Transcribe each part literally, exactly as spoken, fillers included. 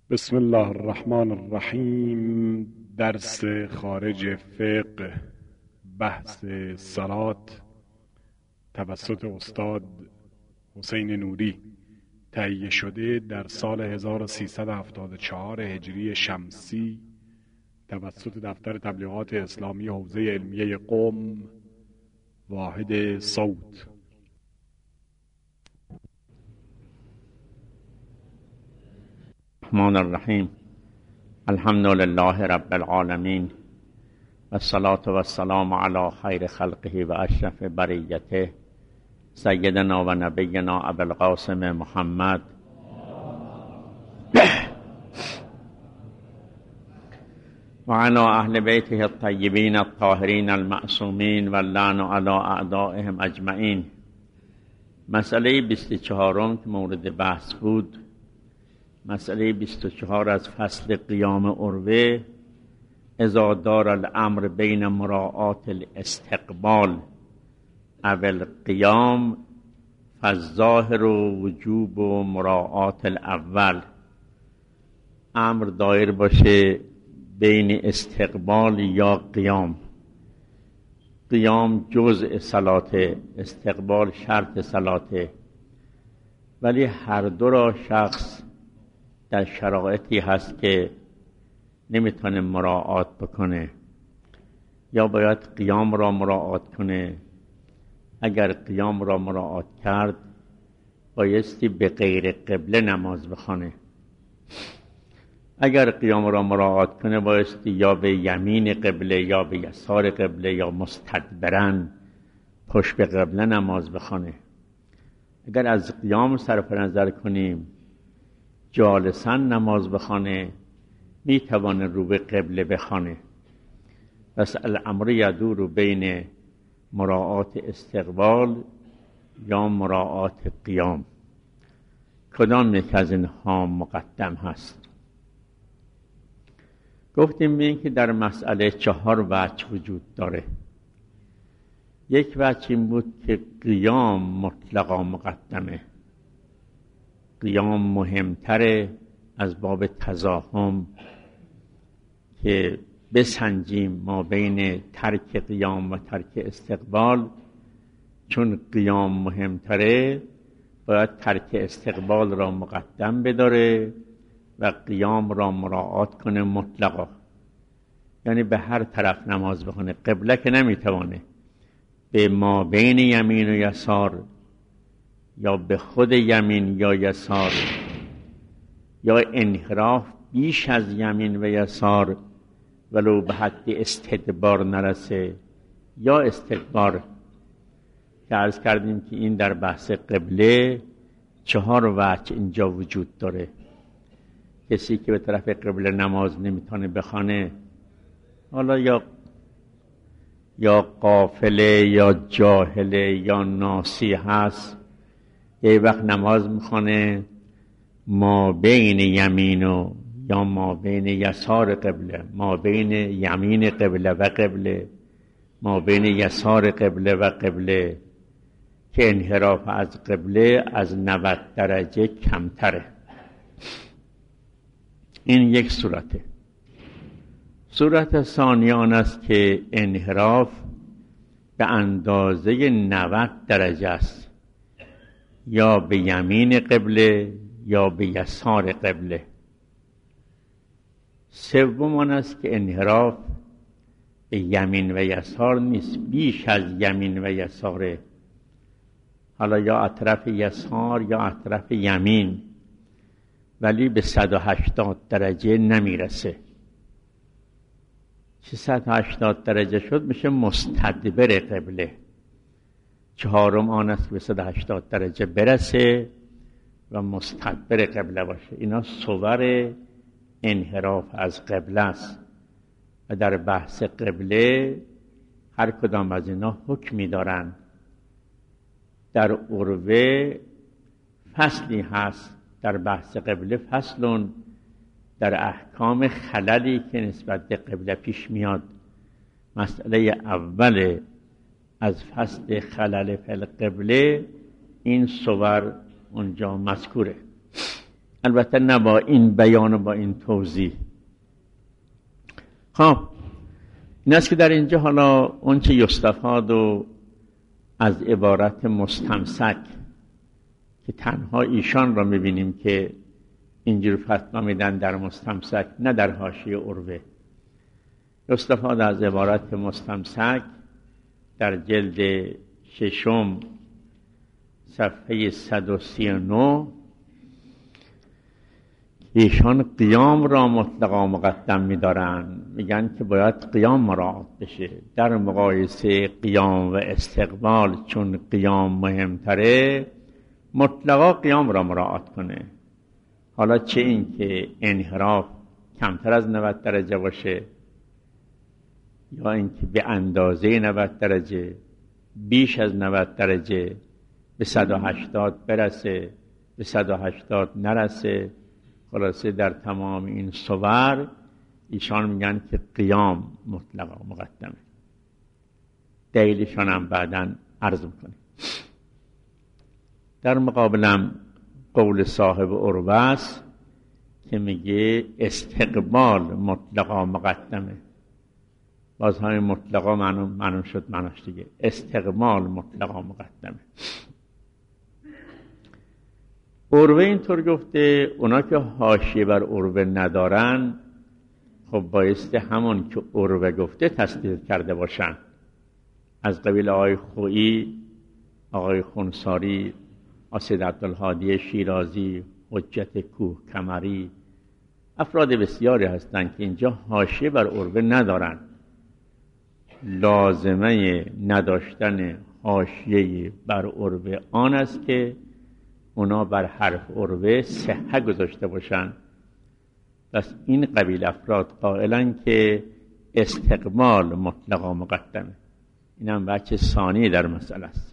بسم الله الرحمن الرحیم. درس خارج فقه، بحث صلات توسط استاد حسین نوری، تهیه شده در سال هزار و سیصد و هفتاد و چهار هجری شمسی توسط دفتر تبلیغات اسلامی حوزه علمیه قم، واحد صوت. الرحمن الرحیم. الحمد لله رب العالمین و الصلاة و السلام علی خیر خلقه و اشرف بریته سیدنا و نبینا ابو القاسم محمد و علی اهل بیته الطیبین الطاهرین المعصومین و اللعن علی اعدائهم اجمعین. مسئله بیست و چهارم که مورد بحث بود، مسئله بیست و چهار از فصل قیام عروه، اذا دار الامر بین مراعات الاستقبال او القیام فالظاهر وجوب و مراعات الاول. امر دایر باشه بین استقبال یا قیام. قیام جزء صلاته، استقبال شرط صلاته، ولی هر دو را شخص در شرایطی هست که نمیتونه مراعات بکنه، یا باید قیام را مراعات کنه. اگر قیام را مراعات کرد بایستی به غیر قبله نماز بخونه. اگر قیام را مراعات کنه بایستی یا به یمین قبله یا به یسار قبله یا مستدبرن پشت به قبله نماز بخونه. اگر از قیام صرف نظر کنیم جالسا نماز بخونه، می توانه رو به قبله بخونه. پس الامر یدور بین مراعات استقبال یا مراعات قیام. کدام یک از اینها مقدم هست؟ گفتیم بین که در مسئله چهار وجه وجود داره. یک وجه این بود که قیام مطلقا مقدمه، قیام مهمتره از باب تزاحم، که بسنجیم ما بین ترک قیام و ترک استقبال. چون قیام مهمتره باید ترک استقبال را مقدم بداره و قیام را مراعات کنه مطلقا، یعنی به هر طرف نماز بخونه. قبله که نمیتوانه، به ما بین یمین و یسار یا به خود یمین یا یسار، یا انحراف بیش از یمین و یسار ولو به حد استدبار نرسه، یا استدبار، که عرض کردیم که این در بحث قبله چهار وجه اینجا وجود داره. کسی که به طرف قبله نماز نمیتونه بخونه، حالا یا یا غافله یا جاهله یا ناسی هست، یه وقت نماز میخونه ما بین یمین و یا ما بین یسار قبله، ما بین یمین قبله و قبله، ما بین یسار قبله و قبله، که انحراف از قبله از نود درجه کمتره. این یک صورته. صورت ثانی آن است که انحراف به اندازه نود درجه است، یا به یمین قبله یا به یسار قبله. سوم آن است که انحراف به یمین و یسار نیست، بیش از یمین و یساره، حالا یا اطراف یسار یا اطراف یمین، ولی به صد و هشتاد درجه نمیرسه. چه صد و هشتاد درجه شد میشه مستدبر قبله. چهارم آن است که به صد و هشتاد درجه برسه و مستدبر قبله باشه. اینا صور انحراف از قبله است و در بحث قبله هر کدام از اینا حکمی دارن. در عروه فصلی هست در بحث قبله، فصلون در احکام خللی که نسبت به قبله پیش میاد. مسئله اول از فصل خلل فی القبله این صور اونجا مذکوره. البته نه با این بیان و با این توضیح. خب این است که در اینجا حالا اون چه یستفاد و از عبارت مستمسک که تنها ایشان را میبینیم که اینجور فتوا میدن در مستمسک، نه در حاشیه عروه. یستفاد از عبارت مستمسک در جلد ششم صفحه صد و سی و نه ایشان قیام را مطلقا مقدم می‌دارند، میگن که باید قیام مراعات بشه. در مقایسه قیام و استقبال چون قیام مهمتره، مطلقا قیام را مراعات کنه. حالا چه این که انحراف کمتر از نود درجه باشه یا اینکه به اندازه نود درجه، بیش از نود درجه، به صد و هشتاد برسه، به صد و هشتاد نرسه، خلاصه در تمام این صور ایشان میگن که قیام مطلقا مقدمه. دلیلشان هم بعداً عرض میکنه. در مقابلم قول صاحب عروه است که میگه استقبال مطلقا مقدمه. باز همین مطلقا معلوم, معلوم شد معناش دیگه. استقبال مطلقا مقدمه. عروه اینطور گفته، اونا که حاشیه بر عروه ندارن خب بایسته همون که عروه گفته تصدیق کرده باشن. از قبیل آقای خویی، آقای خونساری، سید عبدالهادی شیرازی، حجت کوه کمری، افراد بسیاری هستند که اینجا حاشیه بر عروه ندارن. لازمه نداشتن حاشیه بر عروه آن است که اونا بر حرف عروه صحه گذاشته باشن. پس این قبیل افراد قائلن که استقبال مطلقا مقدمه. این هم وجه ثانی در مسئله است.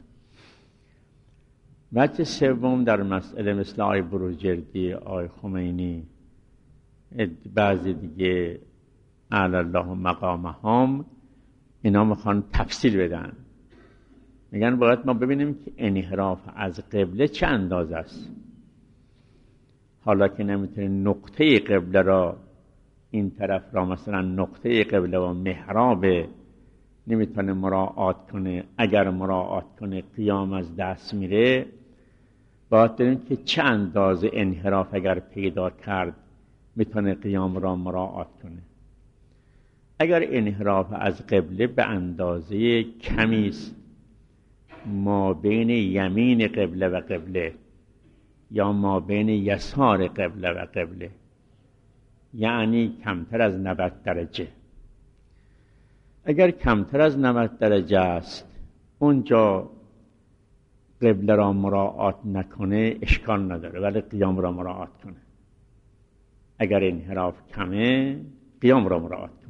وجه سوم در مسئله مثل آقای بروجردی، آقای خمینی، بعضی دیگه اعلی الله مقامهم، اینا میخوان تفصیل بدن. میگن باید ما ببینیم که انحراف از قبله چه اندازه است. حالا که نمیتونه نقطه قبله را، این طرف را مثلا نقطه قبله و محراب نمیتونه مراعات کنه، اگر مراعات کنه قیام از دست میره، باید ببینیم که چه اندازه انحراف اگر پیدا کرد میتونه قیام را مراعات کنه. اگر انحراف از قبله به اندازه کمی است، ما بین یمین قبله و قبله یا ما بین یسار قبله و قبله، یعنی کمتر از نود درجه، اگر کمتر از نود درجه است اونجا قبله را مراعات نکنه اشکال نداره، ولی قیام را مراعات کنه. اگر انحراف کمه قیام را مراعات کنه.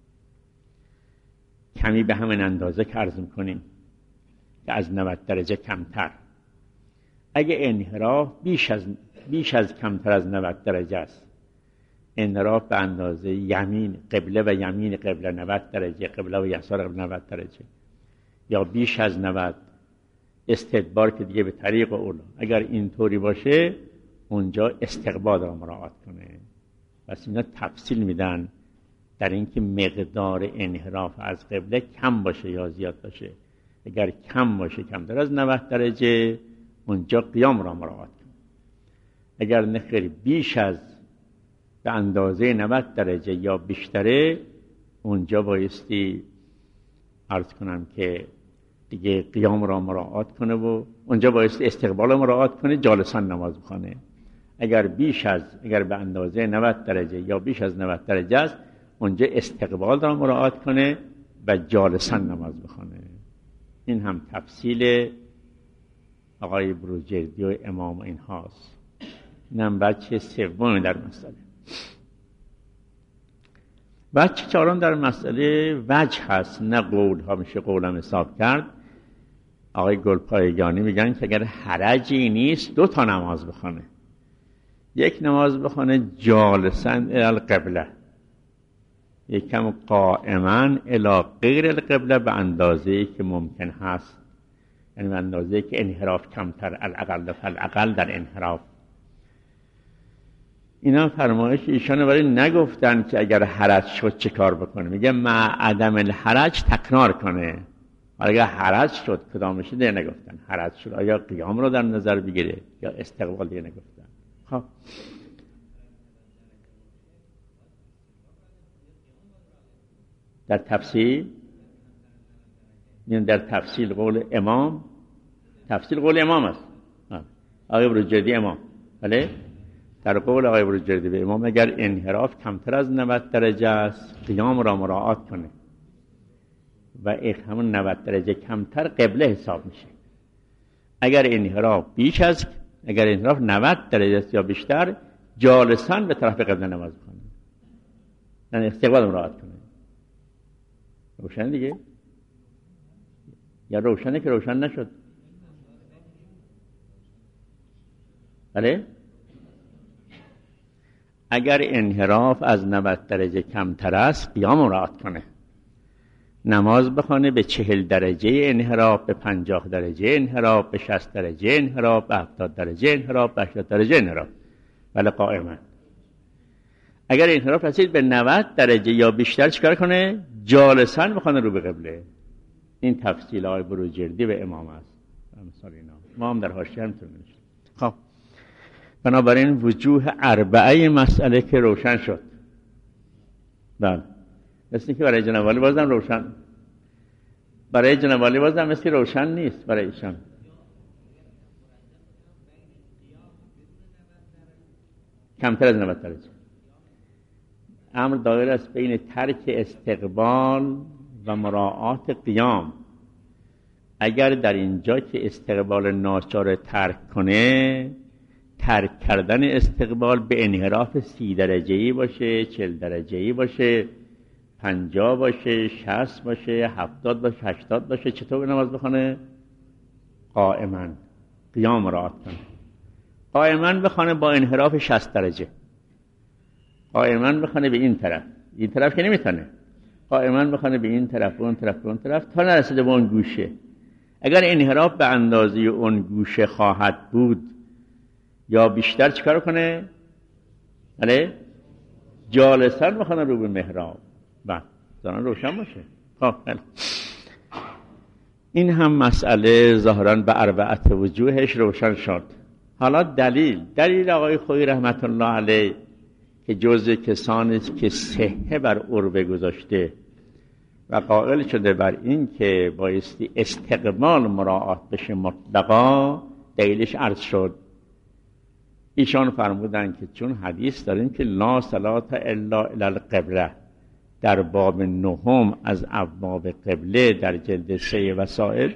کمی به همین اندازه که عرض میکنیم که از نود درجه کمتر. اگه انحراف بیش از بیش از کمتر از نود درجه است، انحراف به اندازه یمین قبله و یمین قبله نود درجه، قبله و یسار قبله نود درجه، یا بیش از نود، استدبار که دیگه به طریق اولا، اگر اینطوری باشه اونجا استقبال را مراعات کنه. پس اینا تفصیل میدن در اینکه مقدار انحراف از قبله کم باشه یا زیاد باشه. اگر کم باشه، کمتر از نود درجه، اونجا قیام را مراعات کنه. اگر نخیر بیش از به اندازه نود درجه یا بیشتره، اونجا بایستی عرض کنم که دیگه قیام را مراعات کنه و اونجا بایستی استقبال را مراعات کنه، جالسان نماز بخونه. اگر بیش از اگر به اندازه نود درجه یا بیش از نود درجه است، اونجا استقبال را مراعات کنه و جالسان نماز بخونه. این هم تفصیل آقای بروجردی و امام این هاست. این هم بچه سوم در مسئله. بچه چهارم در مسئله وجه هست، نه قول ها. میشه قولم حساب کرد. آقای گلپایگانی میگن که اگر حرجی نیست دو تا نماز بخونه. یک نماز بخونه جالسن الی القبله، یکم قائما الی غیر القبله به اندازه‌ای که ممکن هست، یعنی به اندازه‌ای که انحراف کمتر، الاقل فالاقل در انحراف. اینا فرمایش ایشانو برای نگفتن که اگر حرج شد چه کار بکنه. میگه مع عدم الحرج تکرار کنه. اگر حرج شد کدامش دیگه نگفتن. حرج شد آیا قیام رو در نظر بگیره یا استقبال دیگه نگفتن. خب در تفصیل در تفصیل قول امام، تفصیل قول امام است. آقای بروجردی امام، بله، در قول آقای بروجردی به امام اگر انحراف کمتر از نود درجه است قیام را مراعات کنه و همون نود درجه کمتر قبله حساب میشه. اگر انحراف بیش از اگر انحراف نود درجه است یا بیشتر جالسان به طرف قبله نماز بخونه، یعنی استقبال مراعات کنه. روشن دیگه؟ یا روشنه که روشن نشد؟ بله؟ اگر انحراف از نود درجه کمتر است قیام مراعات کنه، نماز بخونه به چهل درجه انحراف، به پنجاه درجه انحراف، به شصت درجه انحراف، به هفتاد درجه انحراف، به هشتاد درجه انحراف، ولی قائما. اگر انحراف رسید به نود درجه یا بیشتر چیکار کنه؟ جالسان بخونه رو به قبله. این تفصیل های بروجردی به امام است. مثال اینا ما هم در حاشیه همینطور می‌نویسیم. خب بنابراین وجوه اربعه مسئله که روشن شد. بله، مثل که برای جناب عالی بازم روشن، برای جناب عالی بازم مثل روشن نیست برای ایشان. کمتر از نود درجه. امر دایر است بین ترک استقبال و مراعات قیام. اگر در اینجا که استقبال ناچار ترک کنه، ترک کردن استقبال به انحراف سی درجه‌ای باشه، چهل درجه‌ای باشه، پنجاه باشه، شصت باشه، هفتاد باشه، هشتاد باشه، چطور نماز بخونه؟ قائما قیام مراعات کنه. قائما بخونه با انحراف شصت درجه. قائما بخونه به این طرف، این طرف که نمیتونه. قائما بخونه به این طرف، اون طرف، اون طرف تا نرسیده به اون گوشه. اگر انحراف به اندازه اون گوشه خواهد بود یا بیشتر چیکار کنه؟ بله، جالسان بخونه رو به محراب. بعد زنان روشن باشه. خب این هم مسئله ظاهراً به اربعت وجوهش روشن شد. حالا دلیل دلیل آقای خویی رحمت الله علیه که جزء کسانی است که صحه بر عربه گذاشته و قائل شده بر این که بایستی استقبال مراعات بشه مطلقا، دلیلش عرض شد. ایشان فرمودن که چون حدیث داریم که لا صلاة الا الی القبله در باب نهم از ابواب قبله در جلد سه وسائل،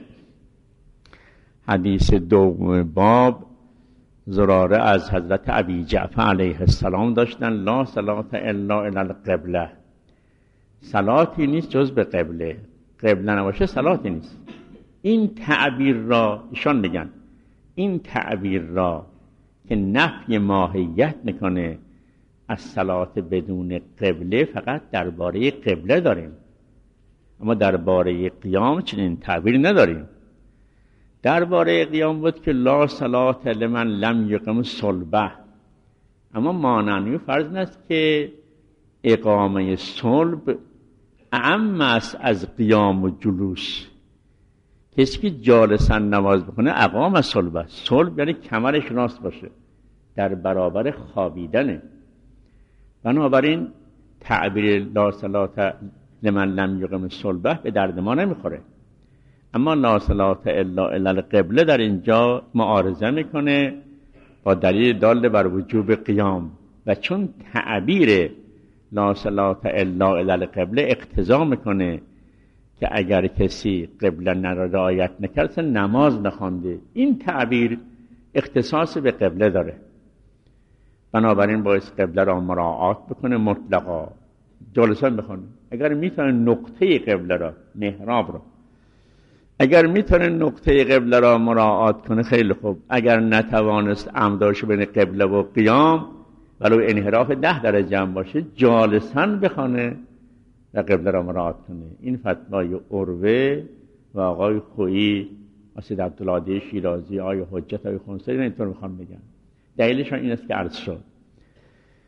حدیث دوم باب زراره از حضرت ابی جعفر علیه السلام داشتن لا صلاة الا الی القبله، صلاتی نیست جز به قبله، قبله نباشه صلاتی نیست. این تعبیر را ایشان میگن، این تعبیر را که نفی ماهیت میکنه از صلات بدون قبله، فقط درباره قبله داریم، اما درباره قیام چنین تعبیری نداریم. درباره قیام بود که لا صلات لمن لم یقم صلبه، اما مانعنی فرض است که اقامه صلب اعم است از قیام و جلوس. کسی که جالسن نماز بکنه اقام صلب است. صلب یعنی کمرش راست باشه، در برابر خوابیدنه. بنابراین تعبیر لا صلاة لمن لم یقم صلبه به درد ما نمیخوره. اما لا صلاة الا الی القبله در اینجا معارضه میکنه با دلیل دال بر وجوب قیام، و چون تعبیر لا صلاة الا الی القبله اقتضا میکنه که اگر کسی قبله رعایت نکرد نماز نخوانده، این تعبیر اختصاص به قبله داره. بنابراین باید قبله را مراعات بکنه مطلقا، جالسان بخونه. اگر میتونه نقطه قبله را، محراب را، اگر میتونه نقطه قبله را مراعات کنه خیلی خوب. اگر نتوانست عمداش بین قبله و قیام ولو انحراف ده درجه هم باشه جالسان بخونه و قبله را مراعات کنه. این فتوای عروه و آقای خویی و سید عبدالعادی شیرازی، آقای حجت، آقای خونسری اینطور میخوام بگم. دلیلشان این است که عرض شد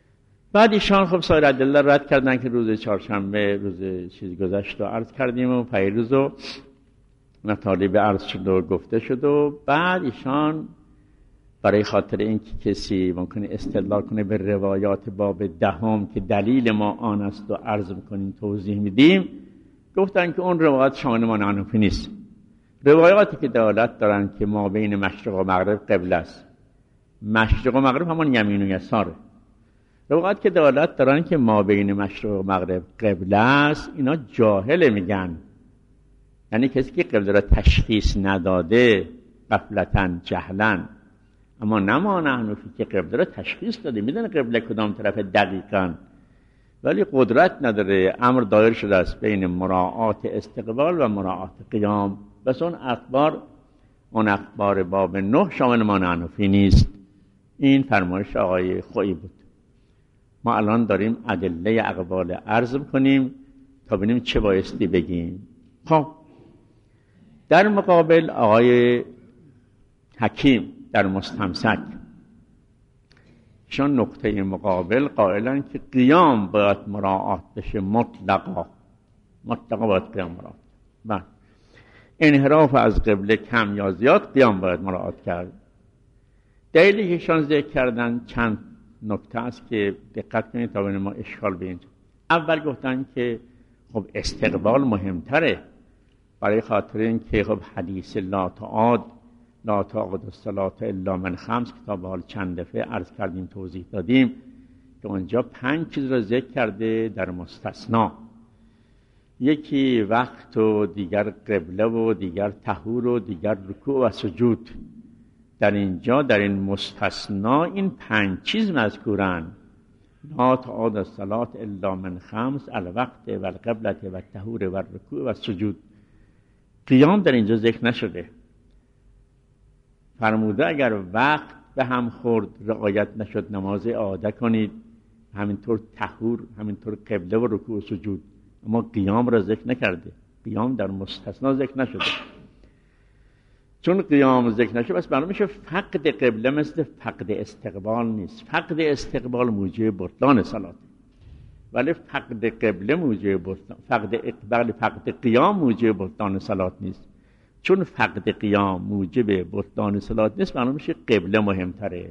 بعد ایشان خب سایر ادله رد کردن که روز چهارشنبه روز چیز گذشت و عرض کردیم و پیروز و مطالب عرض شد و گفته شد و بعد ایشان برای خاطر اینکه کسی ممکنه استدلال کنه به روایات باب دهم که دلیل ما آن است و عرض میکنیم توضیح میدیم، گفتن که اون روایات شامل ما حنفی نیست. روایاتی که دلالت دارن که ما بین مشرق و مغرب قبله است، مشرق و مغرب همان یمین و یساره. روایات که دلالت دارن که ما بین مشرق و مغرب قبله است، اینا جاهل میگن، یعنی کسی که قبله را تشخیص نداده غفلتاً جهلاً. اما نه ما حنفی که قبله را تشخیص داده، میدونه قبله کدام طرف دقیقاً، ولی قدرت نداره. امر دایر شده است بین مراعات استقبال و مراعات قیام. بس اون اخبار اون اخبار باب نه شامل ما حنفی نیست. این فرمایش آقای خویی بود. ما الان داریم ادله اقوال عرض کنیم تا ببینیم چه بایستی بگیم. خب در مقابل آقای حکیم در مستمسک، شون نقطه مقابل قائلن که قیام باید مراعات بشه، مطلقا مطلقا باید قیام مراعات. بعد انحراف از قبله کم یا زیاد قیام باید مراعات کرد. دلیلی که شون ذکر کردن چند نکته است که دقت کنید تا ببینیم ما اشکال به اینجا. اول گفتن که خب استقبال مهمتره، برای خاطر این که خب حدیث لا تعاد لا تعاد الصلاة الا من خمس کتاب حال چند دفعه عرض کردیم توضیح دادیم که اونجا پنج چیز را ذکر کرده در مستثنا. یکی وقت و دیگر قبله و دیگر طهور و دیگر رکوع و سجود. در اینجا در این مستثنا این پنج چیز مذکورن: لا تعاد الصلاة الا من خمس الوقت و القبلة و الطهور و الرکوع و السجود. قیام در اینجا ذکر نشده. فرموده اگر وقت به هم خورد رعایت نشد نماز اعاده کنید، همینطور طهور، همینطور قبله و رکوع و سجود. اما قیام را ذکر نکرده. قیام در مستثنا ذکر نشده. چون قیام ذکر نشده بس معلوم میشه فقد قبله مثل فقد استقبال نیست. فقد استقبال موجب بطلان صلات، ولی فقد قبله موجب بطلان، فقد اقبال فقد قیام موجب بطلان صلات نیست. چون فقد قیام موجب بطلان صلات نیست معلوم میشه قبله مهمتره.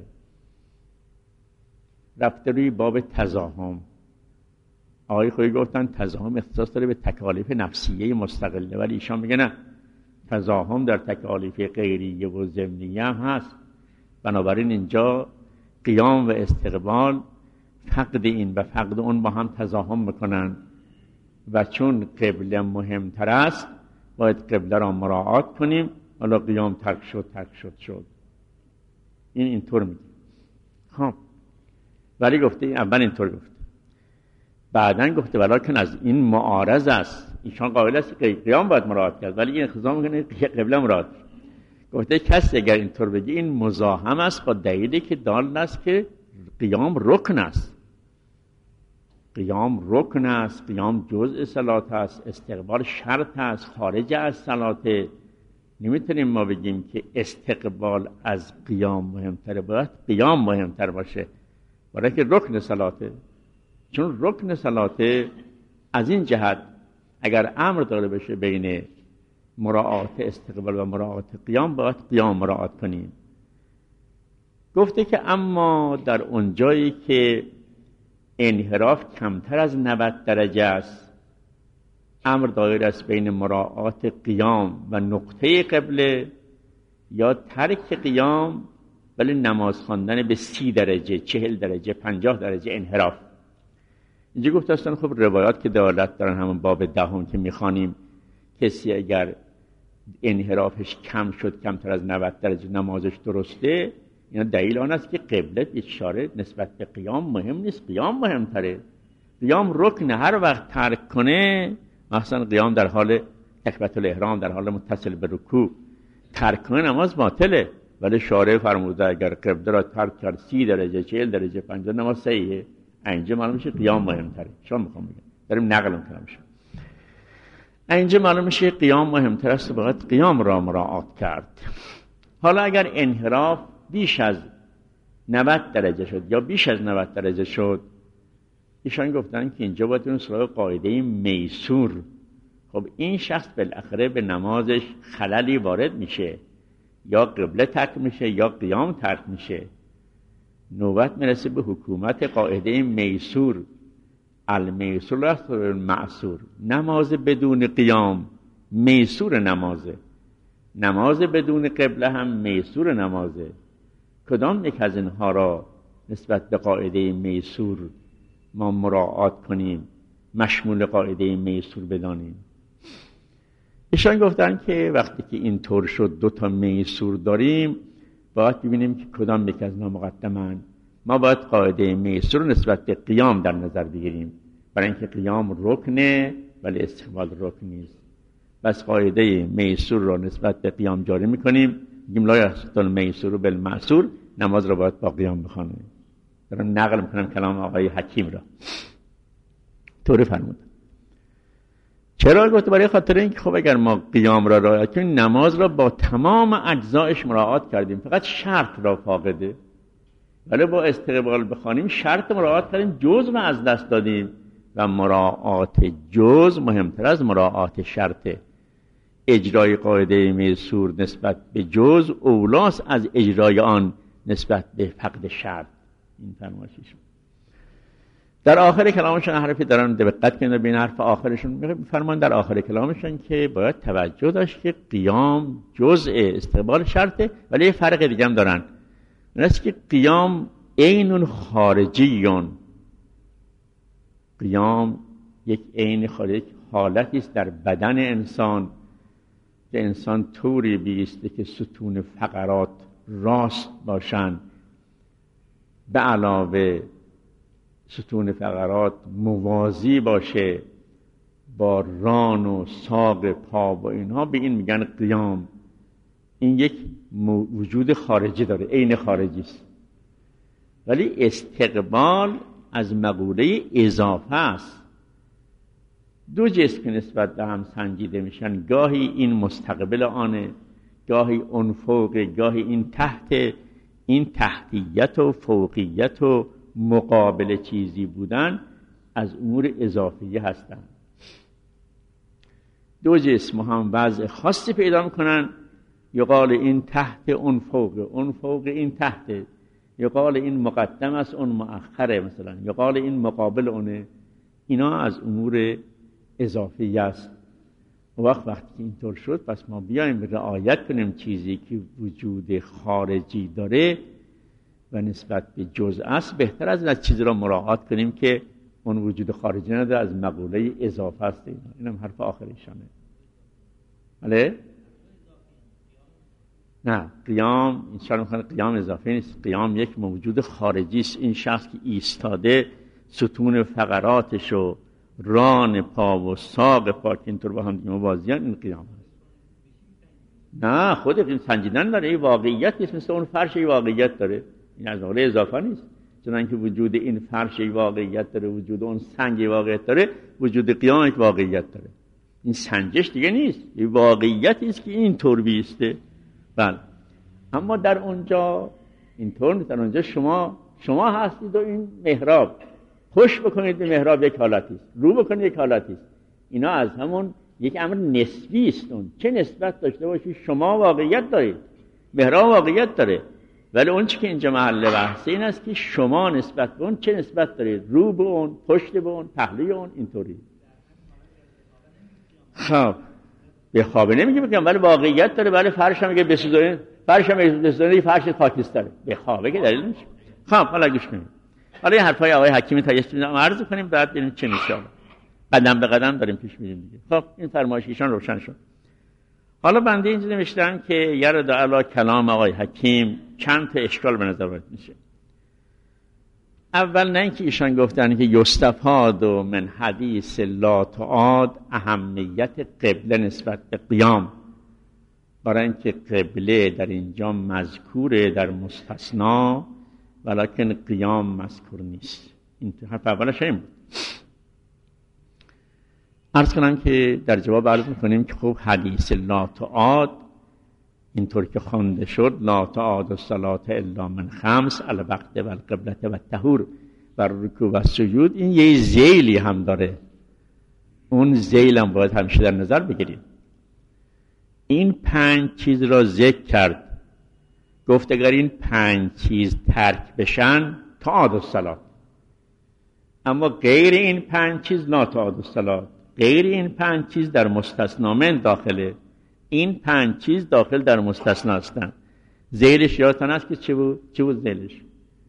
رفته روی باب تزاحم. آقای خویی گفتن تزاحم اختصاص داره به تکالیف نفسیه مستقله، ولی ایشان میگه نه، تزاحم در تکالیف غیریه و ضمنیه هم هست. بنابراین اینجا قیام و استقبال فقد این و فقد اون با هم تزاحم میکنن و چون قبله مهمتر است باید قبله را مراعات کنیم. حالا قیام ترک شد ترک شد شد این اینطور میگه. خب ولی گفته اول اینطور گفته، بعدن گفته ولکن از این معارض است. ایشان قائل است که قیام باید مراعات کرد، ولی این خضا میکنه قبله مراعات. گفته کسی اگر اینطور بگه این مزاحم است با دلیلی که دال است که قیام رکن است. قیام رکن است، قیام جزء صلات است، استقبال شرط است، خارج از صلات. نمیتونیم ما بگیم که استقبال از قیام مهمتره، باید قیام مهمتر باشه برای که رکن صلاته. چون رکن صلاته از این جهت اگر امر داره بشه بین مراعات استقبال و مراعات قیام باید قیام مراعات کنیم. گفته که اما در اون جایی که انحراف کمتر از نود درجه است، امر دایر است بین مراعات قیام و نقطه قبله یا ترک قیام ولی نماز خواندن به سی درجه، چهل درجه، پنجاه درجه انحراف. اینجا گفته هستن خب روایات که دلالت دارن همون باب دهم که میخوانیم، کسی اگر انحرافش کم شد کمتر از نود درجه نمازش درسته، اینا دلیل آن است که قبله اشاره نسبت به قیام مهم نیست، قیام مهمتره. قیام رکن، هر وقت ترک کنه، مثلا قیام در حال تکبیرة الاحرام در حال متصل به رکوع ترک کنه نماز باطله، ولی شارع فرموده اگر قبله را ترک کرد سی درجه، چهل درجه، پنجاه نماز صحیحه. اینجا معلوم میشه قیام مهمتره. شما میخوام بگم داریم نقل میکنم میشه اینجا معلوم میشه قیام مهمتر است و باید قیام را مراعات کرد. حالا اگر انحراف بیش از نود درجه شد یا بیش از نود درجه شد، ایشان گفتن که اینجا باید اون سراغ قاعده میسور. خب این شخص بالاخره به نمازش خللی وارد میشه، یا قبله ترک میشه یا قیام ترک میشه. نوبت میرسه به حکومت قاعده میسور. المیسور است المعسور. نماز بدون قیام میسور نمازه، نماز بدون قبله هم میسور نمازه. کدام یک از اینها را نسبت به قاعده میسور ما مراعات کنیم، مشمول قاعده میسور بدانیم؟ ایشان گفتن که وقتی که این طور شد دو تا میسور داریم، باید ببینیم که کدام یک از اینا مقدمن. ما باید قاعده میسور نسبت به قیام در نظر بگیریم، برای اینکه قیام رکنه ولی استقبال رکن نیست. بس قاعده میسور را نسبت به قیام جاری میکنیم، میگیم لا یحصل المیسور بالمعسور، نماز را باید با قیام بخوانیم. دارم نقل میکنم کلام آقای حکیم را. طوری فرمود. چرا؟ گفت برای خاطر اینکه خب اگر ما قیام را رعایت کنیم، نماز را با تمام اجزایش مراعات کردیم، فقط شرط را فاقده. ولی با استقبال بخوانیم شرط مراعات کردیم، جزء را از دست دادیم و مراعات جزء مهمتر از مراعات شرطه. اجرای قاعده میسور نسبت به جزء اولاست از اجرای آن نسبت به فقد شرط. این فرمایششون. در آخر کلامشون حرفی دارن، دقت کنید به این حرف آخرشون. میفرمان در آخر کلامشون که باید توجه داشت که قیام جزء استقبال شرطه، ولی یه فرق دیگه هم دارن. اون است که قیام عین خارجیون، قیام یک عین خارجی، حالتی است در بدن انسان که انسان طوری بیسته که ستون فقرات راست باشند، به علاوه ستون فقرات موازی باشه با ران و ساق پا و اینها، به این میگن قیام. این یک وجود خارجی داره، عین خارجی است. ولی استقبال از مقوله اضافه است. دو جسم که نسبت به هم سنجیده میشن، گاهی این مستقبل آنه، گاهی اون فوق، گاهی این تحت. این تحتیت و فوقیت و مقابل چیزی بودن از امور اضافیه هستند. دو جسم هم وضع خاصی پیدا میکنن، یقال این تحت اون فوق، اون فوق این تحت، یقال این مقدم است اون مؤخره، مثلا یقال این مقابل اونه. اینا از امور اضافیه است. وقت وقتی اینطور شد، پس ما بیایم رعایت کنیم چیزی که وجود خارجی داره و نسبت به جزء است، بهتر از این از چیزی را مراعات کنیم که اون وجود خارجی نداره، از مقوله اضافه است. اینا اینم حرف آخریشانه. بله؟ نه، قیام انشاءالله میخواد قیام اضافه نیست. قیام یک موجود خارجی است. این شخص که ایستاده ستون فقراتش و ران پا و ساق پا که اینطور با هم موازیان، این قیام هست. نه، خود این سنجیدن داره، این واقعیت نیست، مثل اون فرش این واقعیت داره. این از مقوله اضافه نیست. چنانکه وجود این فرش یک واقعیت داره، وجود اون سنگ یک واقعیت داره، وجود قیام یک واقعیت داره. این سنجش دیگه نیست، این واقعیتی است که این طور بیسته. بله. اما در اونجا اینطور نیست. در اونجا شما شما هستید و این محراب، خوش بکنید به محراب یک حالتی است، رو بکنید یک حالتی است. اینا از همون یک امر نسبی است. اون چه نسبت داشته باشید، شما واقعیت دارید، محراب واقعیت داره، ولی اون چی که اینجا محل بحث این است که شما نسبت به اون چه نسبت دارید، رو به اون، پشت به اون، پهلوی اون، اینطوری. خب به خوابه نمیگه بگم، ولی واقعیت داره. ولی فرش هم میگه بسوزونید، فرش هم بسوزونید، فرش خاکستره. به خوابه که دلیل میشه. خب حالا گوش کنید. حالا این حرفای آقای حکیمی تا یه عرض کنیم، بعد ببینیم چه میشه. قدم به قدم داریم پیش میریم دیگه. خب این فرمایش ایشان روشن شد. حالا بنده اینجا نوشتم که یرد علی کلام آقای حکیم چند تا اشکال به نظر وارد میشه. اول نه اینکه ایشان گفتن که یستفاد و من حدیث لا تعاد اهمیت قبله نسبت به قیام، برای اینکه قبله در اینجا مذکوره در مستثنا، ولکن قیام مذکور نیست. این حرف اولش این بود. عرض کنم که در جواب عرض میکنیم که خب حدیث لا تعاد اینطور که خوانده شد، لا تعاد الصلاة الا من خمس الوقت و القبلة و الطهور، بر رکوع و سجود، این یه ذیلی هم داره. اون ذیل هم باید همیشه در نظر بگیریم. این پنج چیز را ذکر کرد، گفت اگر این پنج چیز ترک بشن تعاد الصلاة، اما غیر این پنج چیز لا تعاد الصلاة. غیر این پنج چیز در مستثنا من داخله، این پنج چیز داخل در مستثنا هستند. ذیلش یادتان است که چه بود؟ چه بود ذیلش؟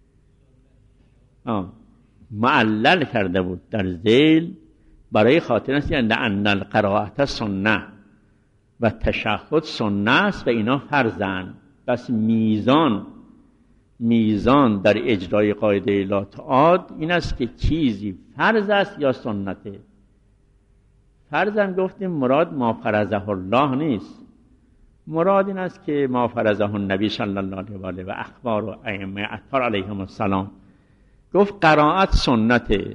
آه معلل کرده بود در ذیل برای خاطر است یعنی ان القراءة سنه و تشهد سنه است و اینا فرضن. پس میزان میزان در اجرای قاعده لا تعاد این است که چیزی فرض است یا سنته. فرضم گفتیم مراد ما فرضه الله نیست، مراد این است که ما فرضه النبی صلی الله علیه و آله و اخبار و ائمه اطهار علیهم السلام. گفت قرائت سنته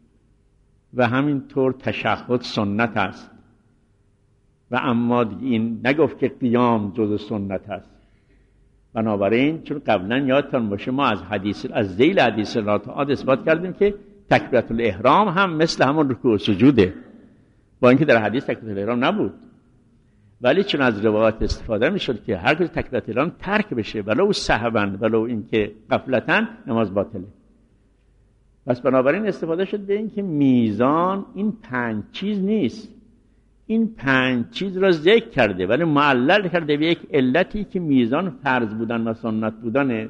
و همینطور تشهد سنت است، و اما این نگفت که قیام جز سنت است. بنابراین چون قبلا یادتان باشه ما از حدیث از ذیل حدیث لا تعاد اثبات کردیم که تکبیرة الاحرام هم مثل همون رکوع و سجوده، با اینکه در حدیث تکبیرة الاحرام نبود، ولی چون از روایات استفاده میشد که هر کس تکبیرة الاحرام ترک بشه ولو سهوا ولو اینکه غفلتا نماز باطله. پس بنابراین استفاده شد به این که میزان این پنج چیز نیست، این پنج چیز را ذکر کرده ولی معلل کرده به یک علتی که میزان فرض بودن و سنت بودن.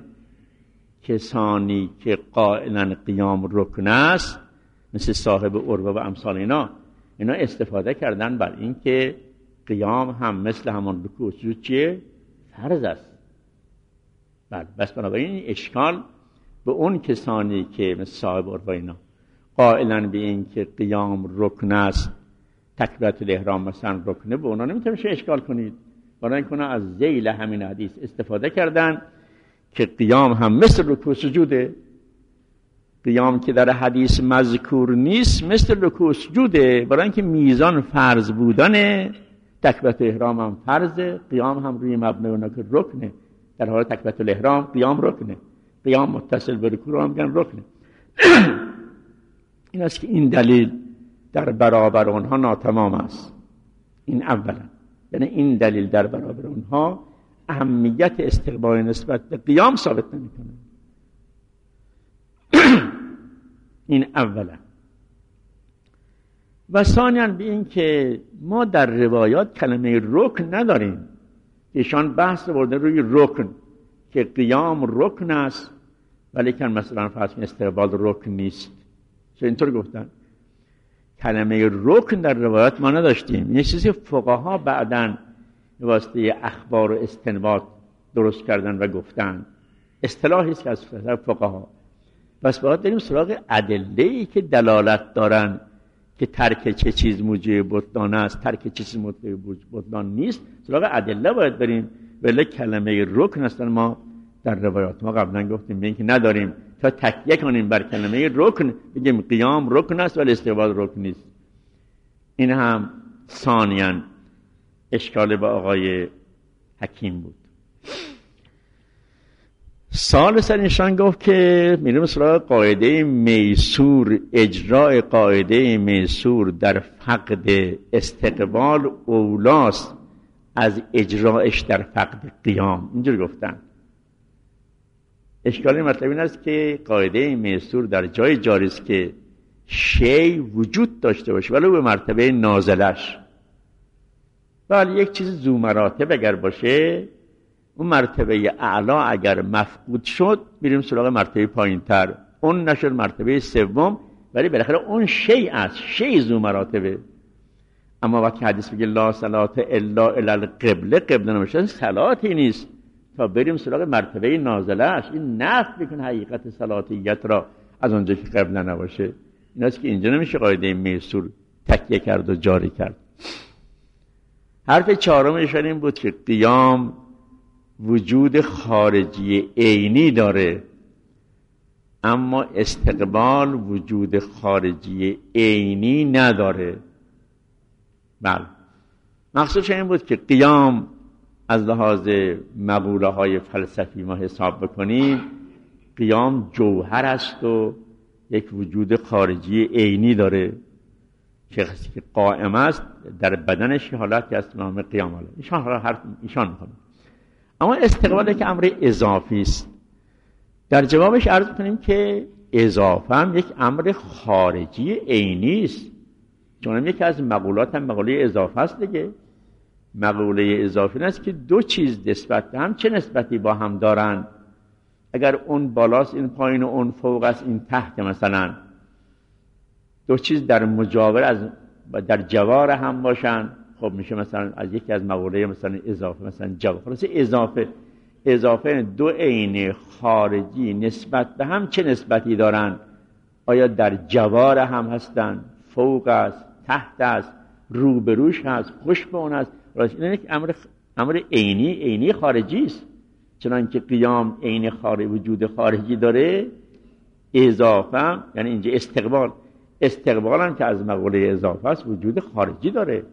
کسانی که قائلا قیام رکن است مثل صاحب عروه و امثال اینا اینا استفاده کردن بر این که قیام هم مثل همان رکوع و سجود چیه؟ فرض است. بله، بس بنابراین اشکال به اون کسانی که مثل صاحب عروه اینا قائلا به این که قیام رکن است، تکبیرة الاحرام مثلا رکنه، به اونا نمیتونه اشکال کنید. برای اینکه از ذیل همین حدیث استفاده کردن که قیام هم مثل رکوع و سجوده. قیام که در حدیث مذکور نیست مثل رکوع و سجوده، برای اینکه میزان فرض بودن تکبیرة الاحرام هم فرضه، قیام هم روی مبنای اون که رکنه. در حال تکبیرة الاحرام قیام رکنه، قیام متصل به رکوع رو هم میگن رکنه. این است که این دلیل در برابر اونها ناتمام است. این اولا، یعنی این دلیل در برابر اونها اهمیت استقبال نسبت به قیام ثابت نمی‌کنه. این اولا. و ثانیاً به این که ما در روایات کلمه رکن نداریم. ایشان بحث برده روی رکن که قیام رکن است ولی که مثلا فرض استقبال رکن نیست. چه اینطور گفتن؟ کلمه رکن در روایات ما نداشتیم. این چیزی فقها بعداً واسطه اخبار و استنباط درست کردن و گفتن. اصطلاحی است که از فقها. پس باید بریم سراغ ادله‌ای که دلالت دارن که ترک چه چیز موجب بطلان است، ترک چه چیز موجب بطلان نیست. سراغ ادله باید بریم. ولی کلمه رکن اصلا ما در روایات ما قبلا گفتیم به اینکه نداریم تا تکیه کنیم بر کلمه رکن بگیم قیام رکن است ولی استقبال رکن نیست. این هم ثانیاً اشکال با آقای حکیم بود. ثالثاً ایشان گفت که میریم سراغ قاعده میسور. اجرای قاعده میسور در فقد استقبال اولاست از اجرایش در فقد قیام. اینجور گفتن. اشکال مطلب این است که قاعده میسور در جای جاری است که شی وجود داشته باشه ولو به مرتبه نازلش. ولی یک چیز ذو مراتب اگر باشه، اون مرتبه اعلا اگر مفقود شد میریم سراغ مرتبه پایینتر، اون نشد مرتبه سوم، ولی بالاخره اون شی است، شی ذو مراتبه. اما وقتی حدیث بگه لا صلاة الا الی القبله، قبله نمیشه، صلاتی نیست تا بریم سراغ مرتبه نازلش. این نفی میکنه حقیقت صلاتیت را از اونجا که قبله نباشه. این است که اینجا نمیشه قاعده میسور تکیه کرد و جاری کرد. حرف چهارم ایشان این بود که قیام وجود خارجی عینی داره، اما استقبال وجود خارجی عینی نداره. بله، مقصودش این بود که قیام از لحاظ مقوله های فلسفی ما حساب بکنیم، قیام جوهر است و یک وجود خارجی عینی داره، شخصی که قائم است در بدنش حالتی است نام قیام حالا ایشان حالا حرف ایشان میکنه. اما استقبال که امر اضافی است، در جوابش عرض کنیم که اضافه هم یک امر خارجی عینی است، چون یکی از مقولات هم مقوله اضافه است دیگه. مقوله اضافی است که دو چیز نسبت به هم چه نسبتی با هم دارن. اگر اون بالاست این پایین و اون فوق است این تحت، مثلا دو چیز در مجاور از در جوار هم باشن، خب میشه مثلا از یکی از مقوله مثلا اضافه مثلا جوار. خلاص اضافه اضافه دو عین خارجی نسبت به هم چه نسبتی دارن؟ آیا در جوار هم هستن، فوق است، تحت است، روبروش هست، خوش به اون است؟ این یک امر امر عینی عینی خارجی است. چنانکه قیام عین خارجی وجود خارجی داره، اضافه یعنی اینجا استقبال استقبال هم که از مقوله اضافه است وجود خارجی داره.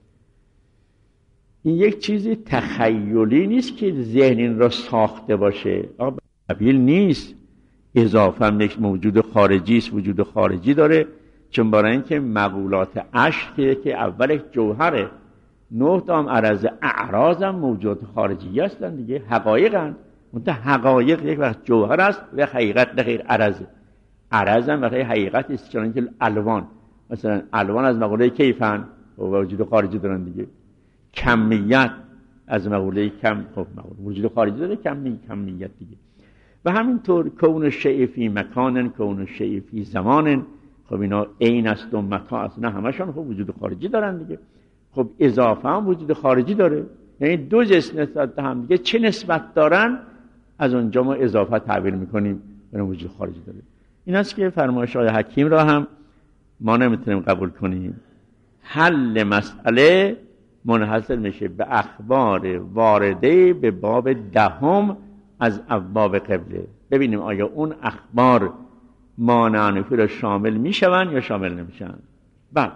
این یک چیزی تخیلی نیست که ذهن این را ساخته باشه، قابل نیست. اضافه هم یک موجود خارجی است، وجود خارجی داره، چون برای اینکه مقولات عشق که اول جوهره، نه تام عرض اعراض هم موجود خارجی هستن دیگه، حقایق هستند. منتها حقایق یک وقت جوهر است و حقیقت غیر عرض. عرض هم وقتی حقیقت است، چون که الوان مثلا الوان از مقوله کیفن و وجود خارجی دارن دیگه. کمیت از مقوله کم، خب مقوله وجود خارجی داره، کمی کمیت دیگه. و همینطور کون شیء فی مکان، کون شیء فی زمان، خب اینا عین است و متا است، نه همشون خب وجود خارجی دارن دیگه. خب اضافه هم وجود خارجی داره، یعنی دو جنس نسبت هم دیگه چه نسبت دارن، از اونجا ما اضافه تعبیر میکنیم به وجود خارجی داره. این است که فرمایش های حکیم را هم ما نمیتونیم قبول کنیم. حل مسئله منحصر میشه به اخبار وارده به باب دهم از ابواب قبله. ببینیم آیا اون اخبار مانع نفی را شامل میشون یا شامل نمیشن. بعد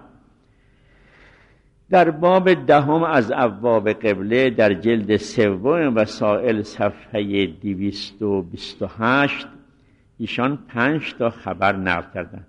در باب دهم از ابواب قبله در جلد سوم وسائل صفحه دویست و بیست و هشت ایشان پنج تا خبر نقل کردن.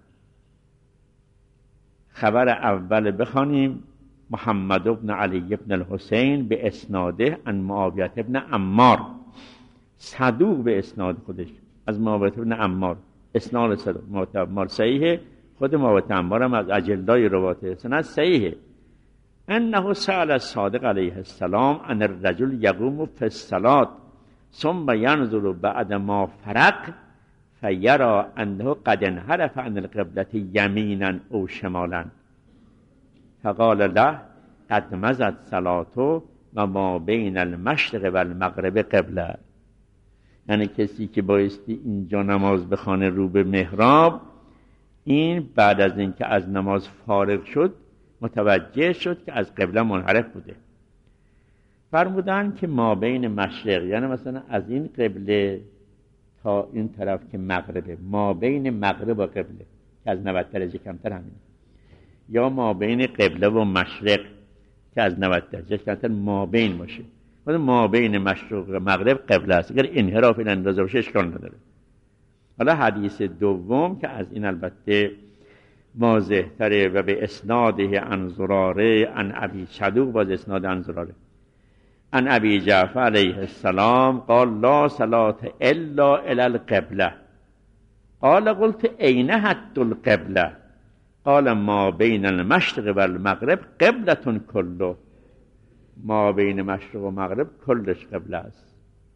خبر اول بخوانیم: محمد بن علی بن الحسین به اسناده عن معاویه بن عمار، صدوق به اسناد خودش از معاویه بن عمار، اسناد صدوق معتبر صحیح. خود معاویه بن عمار هم از اجلای روات سند صحیحه. انه سأل الصادق علیه السلام عن الرجل یقوم فی الصلاة ثم ينظر بعد ما فرق فیرى انه قد انحرف عن القبلة یمینا او شمالا، فقال له قد مضت صلاته و ما بین المشرق و المغرب قبله. یعنی کسی که بایستی اینجا نماز بخوانه رو به محراب، این بعد از اینکه از نماز فارغ شد متوجه شد که از قبله منحرف بوده. فرمودن که ما بین مشرق، یعنی مثلا از این قبله تا این طرف که مغربه، ما بین مغرب و قبله که از نود درجه کمتر همینه، یا ما بین قبله و مشرق که از نود درجه کمتر ما بین باشه. مثلا ما بین مشرق و مغرب قبله است، اگر انحراف این اندازه باشه اشکال نداره. حالا حدیث دوم که از این البته واضح تره و به اسناده عن زراره عن ابی صدوق، باز اسناد عن زراره عن ابی جعفر علیه السلام قال لا صلاة الا الى القبله. قال قلت این حد القبله؟ قال ما بین المشرق و المغرب قبلتون کله. ما بین مشرق و مغرب کلش قبله است.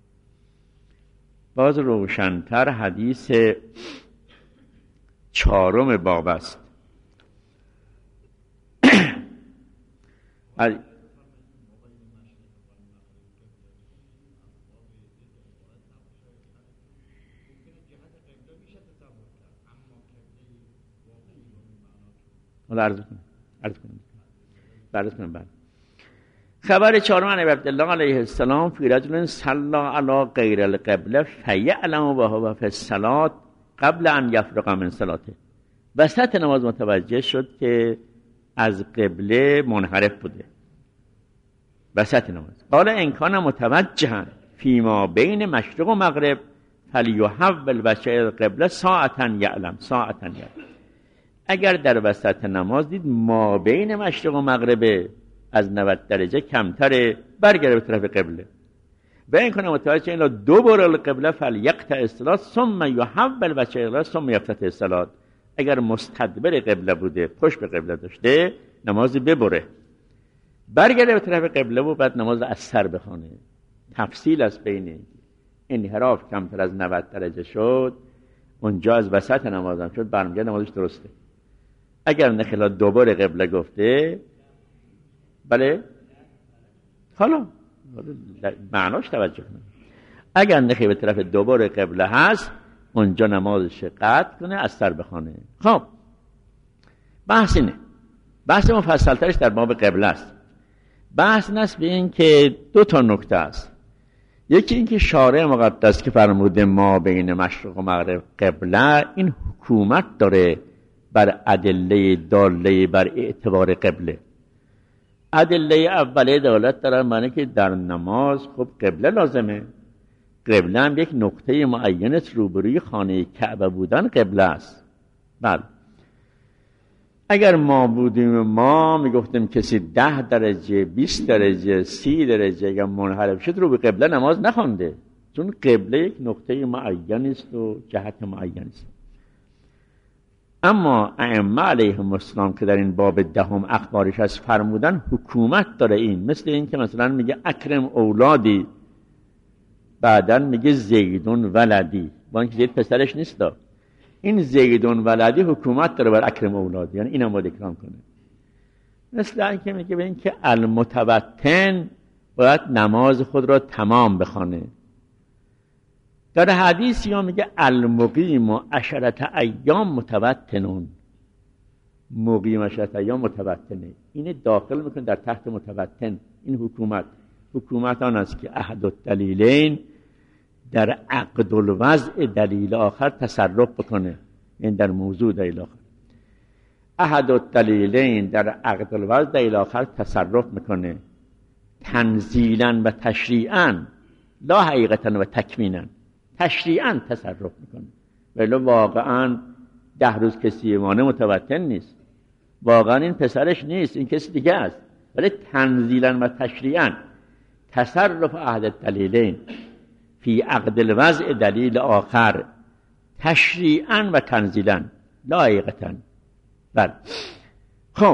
باز روشنتر حدیث چهارم باب است. حالا عرض کنم عرض کنم عرض کنم بعد. خبر چهارم عن عبدالله علیه السلام فی رجل صلی علی غیر القبله فیعلم و هو فی الصلاة قبل ان یفرغ من صلاته. وسط نماز متوجه شد که از قبله منحرف بوده، وسط نماز. قال ان کان متوجها فی ما بین مشرق و مغرب فلیحول وجهه القبله ساعتا یعلم ساعتا یعلم. اگر در وسط نماز دید ما بین مشرق و مغرب از نود درجه کمتره، برگرده به طرف قبله و این کنه متوجه این دو بار القبله فلیقطع الصلاة ثم یحول وجهه القبله ثم یفتتح الصلاة. اگر مستدبر قبله بوده، پشت به قبله داشته، نماز ببره، برگرده به طرف قبله و بعد نماز از سر بخونه. تفصیل از بین انحراف کمتر از نود درجه شد، اونجا از وسط نمازم شد، برمیگرد نمازش درسته. اگر نخلا دوباره قبله گفته، بله حالا معناش توجه کنه. اگر نخی به طرف دوباره قبله هست، اونجا نمازش قطع کنه، از سر بخونه. خب بحث اینه، بحث مفصلترش در باب قبله است. بحث نست به این که دو تا نکته است. یکی این که شارع مقدس که فرموده ما بین مشرق و مغرب قبله، این حکومت داره بر ادله داله بر اعتبار قبله. ادله اولیه دولت داره معنی که در نماز خب قبله لازمه. قبله هم یک نقطه معینت روبروی خانه کعبه بودن قبله است. بله اگر ما بودیم ما میگفتیم کسی ده درجه بیست درجه سی درجه اگر منحرف شد رو به قبله نماز نخونده، چون قبله یک نقطه معین است و جهت معین است. اما ائمه علیهم السلام که در این باب دهم اخبارش از فرمودن حکومت داره. این مثل این که مثلا میگه اکرم اولادی، بعداً میگه زیدون ولدی، با اینکه زید پسرش نیست. این زیدون ولدی حکومت داره بر اکرم اولادی، یعنی اینم باید اکرام کنه. مثل این که میگه به این که المتوتن باید نماز خود را تمام بخونه. در حدیثی ها میگه المقیم و عشرت ایام متوتنون، مقیم عشرت ایام متوتنه، اینه داخل میکنه در تحت متوتن. این حکومت حکومت آن است که احد الدلیلین در عقد الوضع دلیل آخر تصرف بکنه، این در موضوع دلیل آخر. احد الدلیلین در عقد الوضع دلیل آخر تصرف میکنه، تنزیلا و تشریعا، لا حقیقتا و تکمینا. تشریعا تصرف میکنه، ولی واقعا ده روز کسی مانه متوتن نیست، واقعا این پسرش نیست، این کسی دیگه است، ولی تنزیلا و تشریعا تصرف احد الدلیلین فی عقد الوضع دلیل آخر تشریعا و تنزیلا لا حقیقتا. بله خب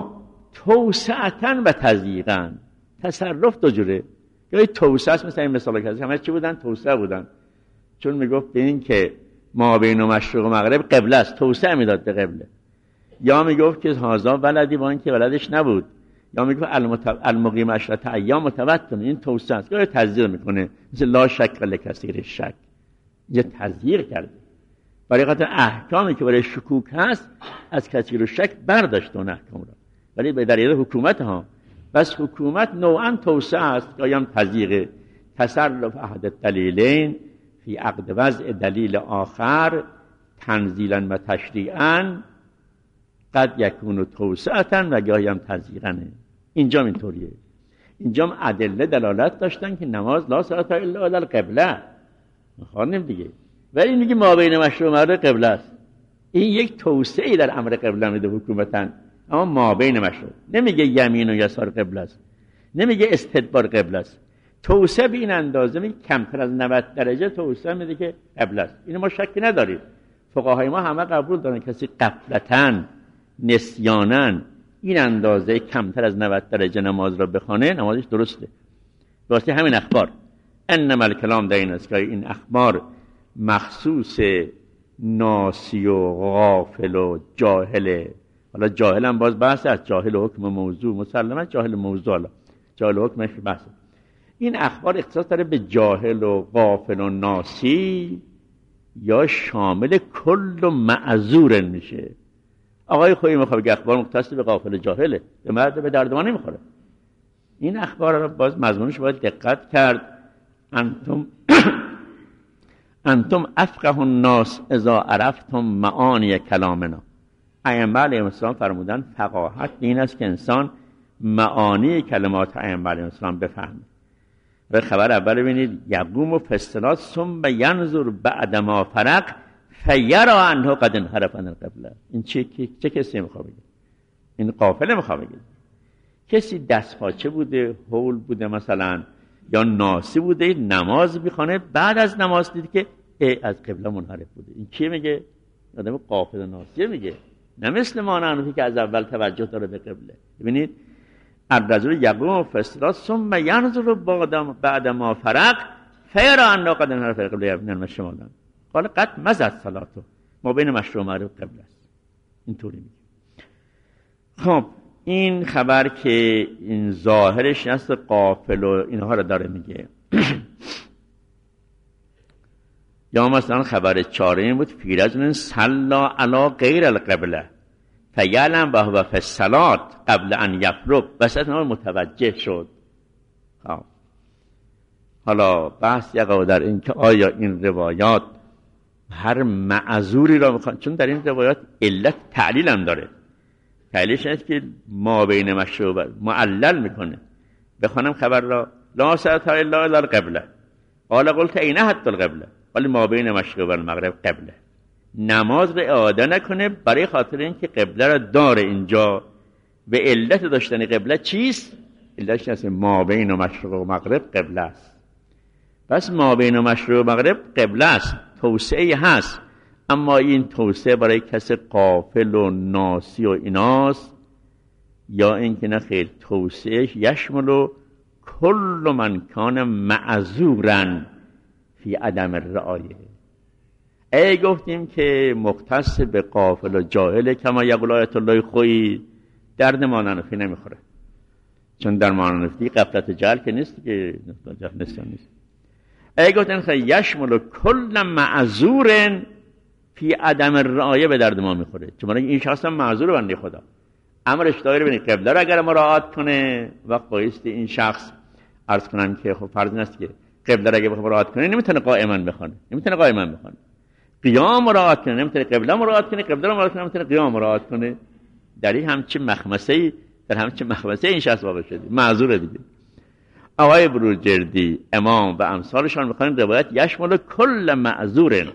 توسعتا و تضییقا، تصرف دو جوره. یا توسعه است، مثلا این مثال که همه چی بودن توسعه بودن، چون میگفت به این که ما بین مشرق و مغرب قبله است، توسعه میداد به قبله. یا میگفت که هازا ولدی با این که ولدش نبود. یا میگفت المقیم عشرت ایام متوتن، این توسعه است. یا تضییق میکنه، مثل لا شک لکثیر شک، یه تضییق کرده برای خاطر احکامی که برای شکوک هست از کثیر شک برداشت اون احکام را، ولی به دلیل حکومت ها. بس حکومت نوعا توسعه است، یا هم تضییق. تصرف احد الدلیلین فی عقد وضع دلیل آخر تنزیلا و تشریعا قد یکون توسعتا و گاهی هم تضییقنه. اینجا اینطوریه، اینجا هم ادله دلالت داشتن که نماز لا صلاة الا علی القبله، میخوانیم دیگه. ولی میگه ما بین مشرق و مغرب قبله است. این یک توسعه در امر قبله میده حکومتن، اما ما بین مشرق نمیگه یمین و یسار قبله است، نمیگه استدبار قبله است. توسعه به این اندازه میگه کمتر از نود درجه توسعه میده که قبله است. اینو ما شکی نداریم، فقهای ما همه قبول دارن کسی غفلتاً نسیاناً این اندازه کمتر از نود درجه نماز را بخونه، نمازش درسته. واسه همین اخبار انما الکلام در این است که این اخبار مخصوص ناسی و غافل و جاهله. حالا جاهل هم باز بحث است، جاهل حکم موضوع مسلمه، جاهل موضوع، حالا جاهل حکمش بحث. این اخبار اختصاص داره به جاهل و غافل و ناسی، یا شامل کل و معذور میشه. آقای خویی میخواد بگه اخبار مختص به غافل و جاهله، به مرد به درد ما نمیخوره. این اخبار رو باز مضمونش باید دقت کرد. انتم انتم افقه الناس اذا عرفتم معانی کلامنا. ائمه علیهم السلام فرمودن فقاهت این است که انسان معانی کلمات ائمه علیهم السلام بفهمه. و خبر اول ببینید یقوم فی الصلاة ثم ینظر بعد ما فرغ فیری انه قد انحرف عن القبله. این چه چه کسی میخواد بگه؟ این قافله میخواد بگه. کسی دست پاچه بوده، هول بوده مثلا، یا ناسی بوده، نماز میخونه، بعد از نماز دید که ای از قبله منحرف بوده. این کی میگه؟ آدم غافل و ناسیه میگه، نه مثل ما نحنفی که از اول توجه داره به قبله. ببینید الرجل یقوم فی الصلاة ثم ینظر بعد ما فرغ فیری انه قد انحرف عن القبله یبنی شمالا قال قد مضت صلاته ما بین مشروع و مغرب قبله است. اینطوری میگه. خب این خبر که این ظاهرش نست غافل و اینها رو داره میگه. یا مثلا خبر چهارم این بود فی رجل صلی علی غیر القبله فیعلم و هو فی الصلاة قبل ان یفرغ. وسط نماز متوجه شد. خب حالا بحث یقع در این که آیا این روایات هر معذوری را میخوان، چون در این روایات علت تعلیل هم داره. تعلیلش اینه که ما بین مشروع معلل میکنه. بخونم خبر را لا صلاة الا الی القبله قال قلت این حتی القبله ولی ما بین مشرق و المغرب قبله. نماز رو اعاده نکنه برای خاطر اینکه قبله را داره اینجا. به علت داشتن قبله چیست؟ علتش هست ما بین مشرق و مغرب قبله است. پس ما بین مشرق و مغرب قبله است، توسعه هست، اما این توسعه برای کسی غافل و ناسی و ایناست، یا اینکه نه خیر، توسعهش یشمل کل من کان معذورا فی عدم الرعایه. ای گفتیم که مختص به غافل و جاهل کما یقول آیت الله خویی درد ماننفی نمیخوره، چون در ماننفی غفلت جهل که نیست که نیست نیست. ای گفتیم که یشمل کل معذور فی عدم الرعایه به درد ما میخوره، چون این شخص هم معذور بنده خدا، امرش داره ببینید قبله را اگر مراعات کنه وقت بایستی این شخص عرض کنم که خب فرض نیست که قبله را اگر مراعات کنه نمیتونه قائما بخونه، نمیتونه قائما بخونه. قیام مراعات کنه نمیتونه قبله مراعات کنه، قبله را مراعات کنه نمیتونه قیام مراعات کنه. در این همچین مخمسه‌ای در همچین مخمسه این شخص واقع شده، معذور دیگه. آقای بروجردی امام و امثالشان میخوان روایت یشمل کل معذور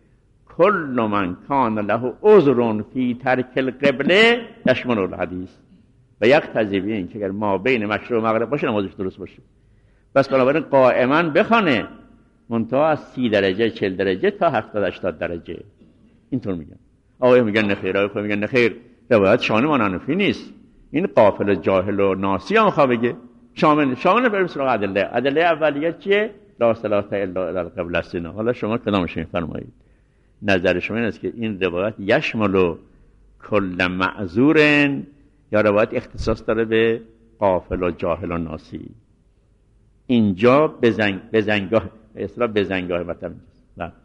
کل من کان له عذر فی ترک القبله یشمل الحدیث و یقتضی به این که اگر ما بین مشرق و مغرب باشه نمازش درست باشه. بس بنابراین قائما بخونه، منتها از سی درجه چهل درجه تا هفتاد هشتاد درجه. اینطور میگن. آقای میگن نخیر، آقای میگن نخیر، روایت شان ماننفی نیست، این غافل و جاهل و ناسی هم خواه بگه. شامل شامل بریم سراغ ادله. ادله اولیه چیه؟ لا صلاة الا الی القبله است. حالا شما کدامش میفرمایید؟ نظر شما این است که این روایت یشمل کل معذور یا روایت اختصاص داره به غافل و جاهل و ناسی؟ اینجا بزنگ بزنگاه به اصطلاح بزنگاه مطلب است.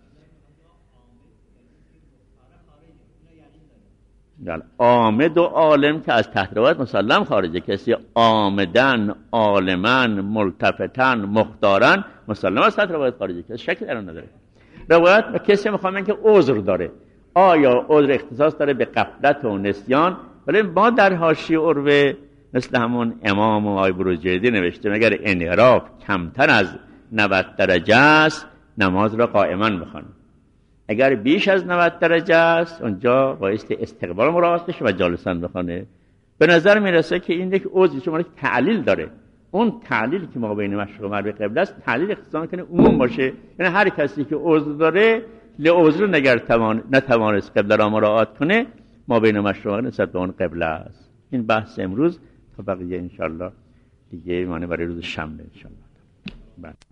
بله، عامد و عالم که از تحت روایت مسلم خارجه. کسی عامدن عالمن ملتفتن مختارن مسلم از تحت روایت خارجه، کسی شکی در اون نداره. روایت به کسی میخوام که عذر داره، آیا عذر اختصاص داره به غفلت و نسیان؟ ولی ما در حاشیه عروه مثل همون امام و آقای بروجردی نوشته اگر انحراف کمتر از نود درجه است نماز را قائما بخوان، اگر بیش از نود درجه است اونجا بایستی استقبال مراعات بشه و جالسا بخونه. به نظر میرسه که این یک عذر شما تعلیل داره. اون تعلیل که ما بین مشرق و مغرب قبله است تعلیل اختصاص کنه عموم باشه، یعنی هر کسی که عذر داره لعذر نگر توان نتوانست قبله را مراعات کنه ما بین مشرق و مغرب نسبت به اون قبله است. این بحث امروز تا بقیه ان شاء الله دیگه معنی برای روز شنبه ان شاء الله.